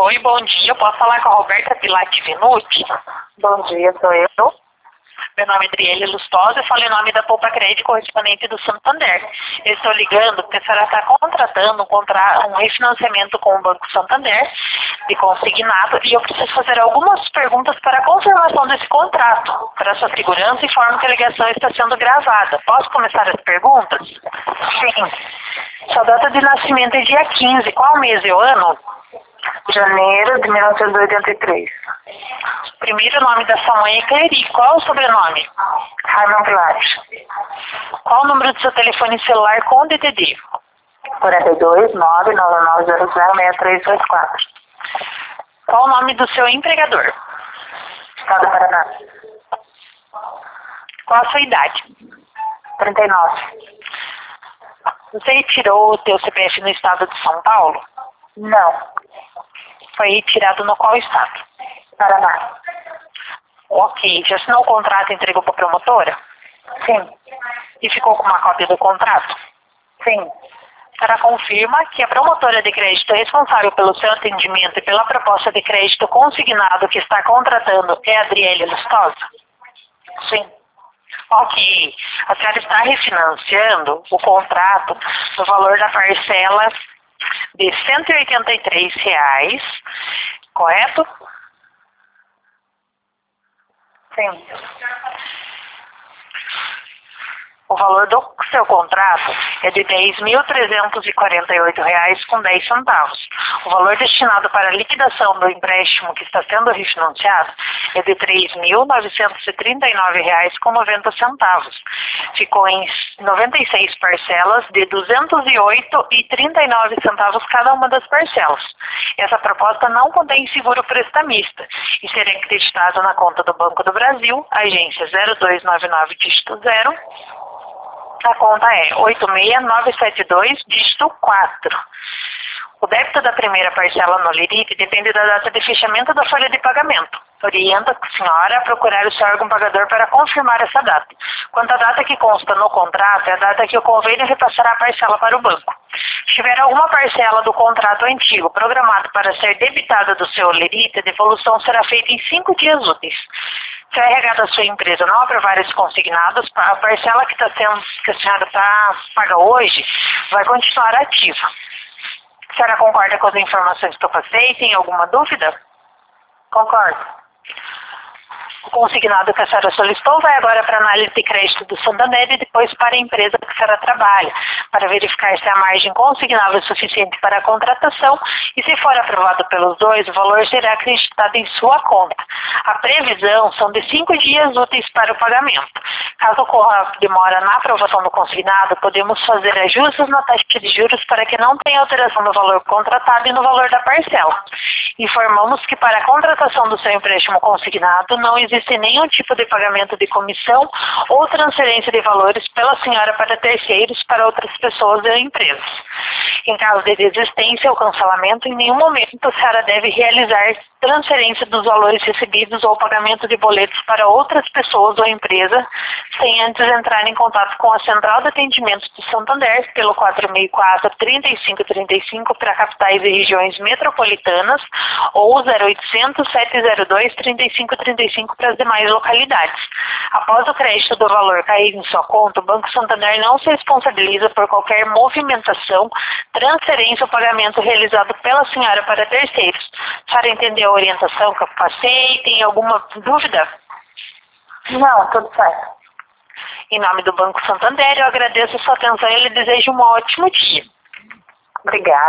Oi, bom dia. Eu posso falar com a Roberta Pilati Venuti? Bom dia, sou eu. Meu nome é Adriele Lustosa, eu falo em nome da Poupa Crédito correspondente do Santander. Eu estou ligando porque a senhora está contratando um refinanciamento com o Banco Santander de consignado e eu preciso fazer algumas perguntas para a confirmação desse contrato. Para sua segurança, informo que a ligação está sendo gravada. Posso começar as perguntas? Sim. Sua data de nascimento é dia 15. Qual mês e o ano? Janeiro de 1983. O primeiro nome da sua mãe é Cleri. Qual o sobrenome? Raimundo Pilate. Qual o número do seu telefone celular com DDD? 42 99900 6324. Qual o nome do seu empregador? Estado do Paraná. Qual a sua idade? 39. Você retirou o teu CPF no estado de São Paulo? Não. Foi retirado no qual estado? Paraná. Ok. Já assinou o contrato e entregou para a promotora? Sim. E ficou com uma cópia do contrato? Sim. Ela confirma que a promotora de crédito responsável pelo seu atendimento e pela proposta de crédito consignado que está contratando é a Adriele Lustosa? Sim. Ok. A senhora está refinanciando o contrato no valor da parcela de R$ 183, correto? Sim. O valor do seu contrato é de R$ 10.348,10. O valor destinado para a liquidação do empréstimo que está sendo refinanciado é de R$ 3.939,90. Ficou em 96 parcelas de R$ 208,39 cada uma das parcelas. Essa proposta não contém seguro prestamista e será acreditado na conta do Banco do Brasil, agência 0299 dígito 0. A conta é 86972, dígito 4. O débito da primeira parcela no LIRIP depende da data de fechamento da folha de pagamento. Orienta a senhora a procurar o seu órgão pagador para confirmar essa data. Quanto à data que consta no contrato, é a data que o convênio repassará a parcela para o banco. Se tiver alguma parcela do contrato antigo programado para ser debitada do seu LIRIP, a devolução será feita em 5 dias úteis. Se a RH da sua empresa não aprovar esses consignados, a parcela que a senhora está paga hoje vai continuar ativa. A senhora concorda com as informações que eu passei? Tem alguma dúvida? Concordo. O consignado que a senhora solicitou vai agora para a análise de crédito do Santander e depois para a empresa que a senhora trabalha, para verificar se a margem consignável é suficiente para a contratação e, se for aprovado pelos dois, o valor será acreditado em sua conta. A previsão são de 5 dias úteis para o pagamento. Caso ocorra demora na aprovação do consignado, podemos fazer ajustes na taxa de juros para que não tenha alteração no valor contratado e no valor da parcela. Informamos que para a contratação do seu empréstimo consignado não existe nenhum tipo de pagamento de comissão ou transferência de valores pela senhora para terceiros para outras pessoas ou empresas. Em caso de desistência ou cancelamento, em nenhum momento a senhora deve realizar transferência dos valores recebidos ou pagamento de boletos para outras pessoas ou empresas sem antes entrar em contato com a Central de Atendimento do Santander pelo 464-3535 para capitais e regiões metropolitanas ou 0800-702-3535 para as demais localidades. Após o crédito do valor cair em sua conta, o Banco Santander não se responsabiliza por qualquer movimentação, transferência ou pagamento realizado pela senhora para terceiros. A senhora entendeu a orientação que eu passei? Tem alguma dúvida? Não, tudo certo. Em nome do Banco Santander, eu agradeço a sua atenção e lhe desejo um ótimo dia. Obrigada.